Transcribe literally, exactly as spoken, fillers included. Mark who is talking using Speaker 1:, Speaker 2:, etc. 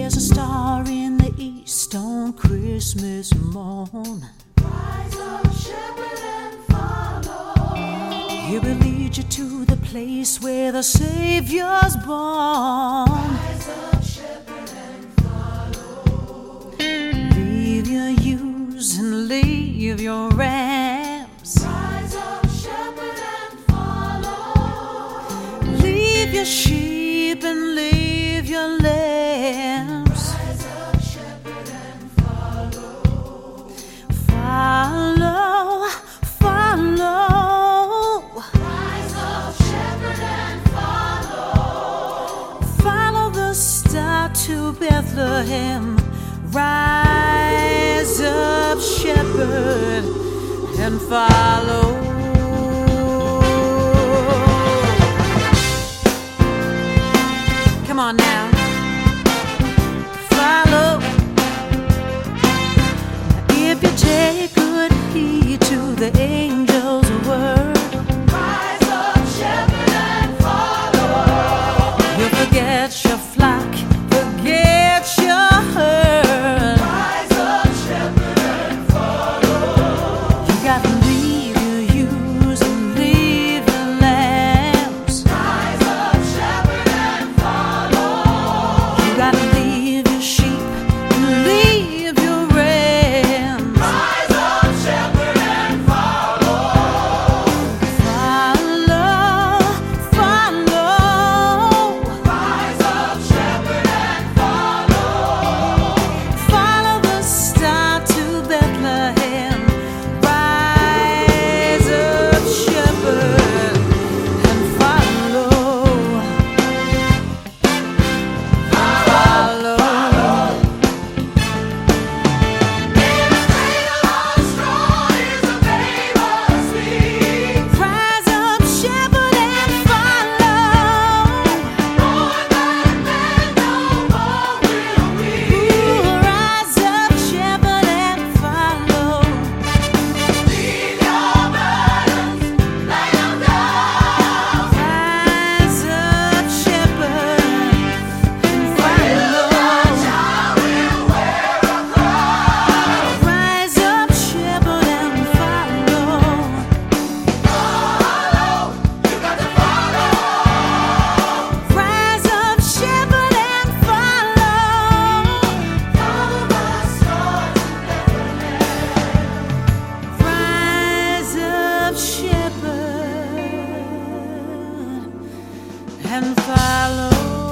Speaker 1: There's a star in the east on Christmas morn.
Speaker 2: Rise up, shepherd, and follow.
Speaker 1: He will lead you to the place where the Savior's born.
Speaker 2: Rise up, shepherd, and follow.
Speaker 1: Leave your ewes and leave your rams.
Speaker 2: Rise up, shepherd, and follow.
Speaker 1: Leave your sheep and leave your lambs.
Speaker 2: Rise up, shepherd, and follow.
Speaker 1: Follow, follow.
Speaker 2: Rise up, shepherd, and follow.
Speaker 1: Follow the star to Bethlehem. Rise up, shepherd, and follow. Come on now. Follow. If you take good heed to the angel's word,
Speaker 2: Rise up, shepherd, and follow.
Speaker 1: you'll forget your flock, forget your herd.
Speaker 2: Rise up, shepherd, and follow.
Speaker 1: You gotta leave your ewes and leave your lambs.
Speaker 2: Rise up, shepherd, and follow.
Speaker 1: You gotta leave your sheep and leave your rams.
Speaker 2: Rise up, shepherd, and follow.
Speaker 1: Follow, follow.
Speaker 2: Rise up, shepherd, and follow.
Speaker 1: Follow the star to Bethlehem. Rise up, shepherd, and follow. Follow.
Speaker 2: In the cradle of straw is a babe asleep.
Speaker 1: Rise up, shepherd, and follow.
Speaker 2: Born that man no more will weep.
Speaker 1: Ooh, rise up, shepherd, and follow.
Speaker 2: Leave your burdens, lay them down.
Speaker 1: Rise up, shepherd, and follow.
Speaker 2: Child will wear a crown.
Speaker 1: Rise up, shepherd, and follow.
Speaker 2: Follow, you got to follow.
Speaker 1: Rise up, shepherd, and follow.
Speaker 2: Follow my star to Bethlehem.
Speaker 1: Rise up, shepherd, and follow.